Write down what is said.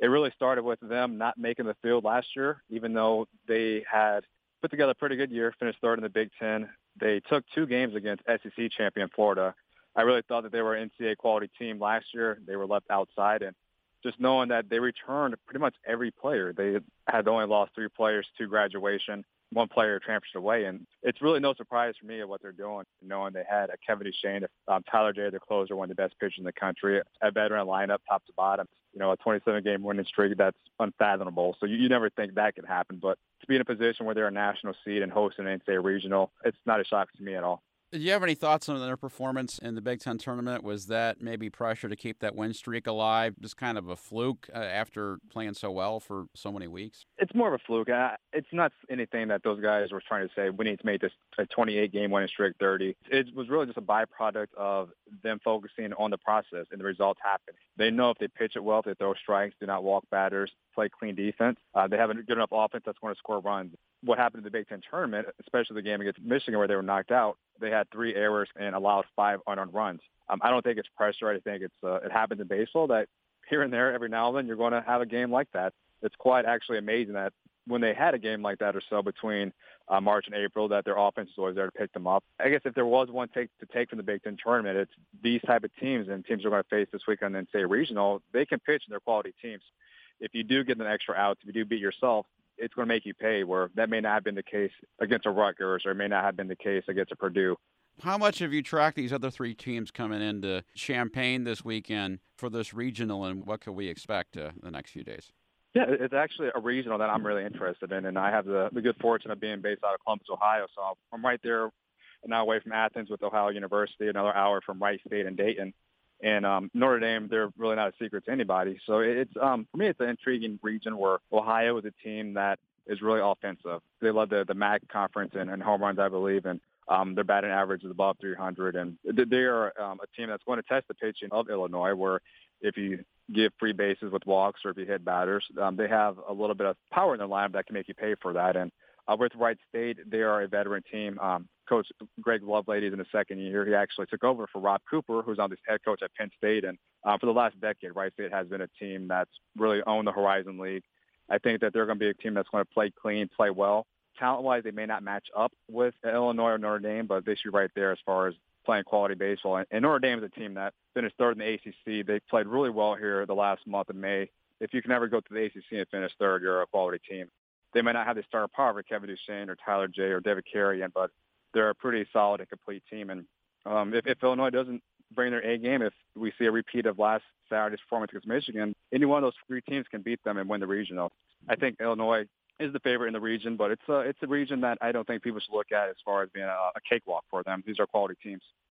It really started with them not making the field last year, even though they had put together a pretty good year, finished third in the Big Ten. They took 2 games against SEC champion Florida. I really thought that they were an NCAA quality team last year. They were left outside, and just knowing that they returned pretty much every player. They had only lost 3 players to graduation. 1 player transferred away, and it's really no surprise for me of what they're doing, knowing they had a Kevin Duchesne, Tyler J, their closer, one of the best pitchers in the country, a veteran lineup top to bottom, a 27-game winning streak that's unfathomable. So you never think that could happen, but to be in a position where they're a national seed and hosting an NCAA regional, it's not a shock to me at all. Do you have any thoughts on their performance in the Big Ten tournament? Was that maybe pressure to keep that win streak alive, just kind of a fluke after playing so well for so many weeks? It's more of a fluke. It's not anything that those guys were trying to say, we need to make this a 28-game winning streak 30. It was really just a byproduct of them focusing on the process, and the results happen. They know if they pitch it well, if they throw strikes, do not walk batters, play clean defense, they have a good enough offense that's going to score runs. What happened in the Big Ten tournament, especially the game against Michigan where they were knocked out, they had 3 errors and allowed 5 unearned runs. I don't think it's pressure. I think it happens in baseball that here and there, every now and then, you're going to have a game like that. It's quite actually amazing that when they had a game like that or so between March and April, that their offense is always there to pick them up. I guess if there was one to take from the Big Ten tournament, it's these type of teams, and teams are going to face this weekend and say regional. They can pitch, and they're quality teams. If you do get an extra out, if you do beat yourself, it's going to make you pay, where that may not have been the case against a Rutgers, or it may not have been the case against a Purdue. How much have you tracked these other 3 teams coming into Champaign this weekend for this regional, and what could we expect the next few days? Yeah, it's actually a regional that I'm really interested in, and I have the good fortune of being based out of Columbus, Ohio, so I'm right there, an hour away from Athens with Ohio University, another hour from Wright State and Dayton. And Notre Dame, they're really not a secret to anybody. So it's for me, it's an intriguing region where Ohio is a team that is really offensive. They love the MAC conference and home runs, I believe, and their batting average is above 300. And they are a team that's going to test the pitching of Illinois, where if you give free bases with walks or if you hit batters, they have a little bit of power in their lineup that can make you pay for that. And with Wright State, they are a veteran team. Coach Greg Lovelady is in his 2nd year. He actually took over for Rob Cooper, who's on this head coach at Penn State. And for the last decade, Wright State has been a team that's really owned the Horizon League. I think that they're going to be a team that's going to play clean, play well. Talent-wise, they may not match up with Illinois or Notre Dame, but they should be right there as far as playing quality baseball. And Notre Dame is a team that finished 3rd in the ACC. They played really well here the last month of May. If you can ever go to the ACC and finish 3rd, you're a quality team. They might not have the star power of Kevin Duchesne or Tyler J or David Carrion, but they're a pretty solid and complete team. And if Illinois doesn't bring their A game, if we see a repeat of last Saturday's performance against Michigan, any one of those 3 teams can beat them and win the regional. I think Illinois is the favorite in the region, but it's a region that I don't think people should look at as far as being a cakewalk for them. These are quality teams.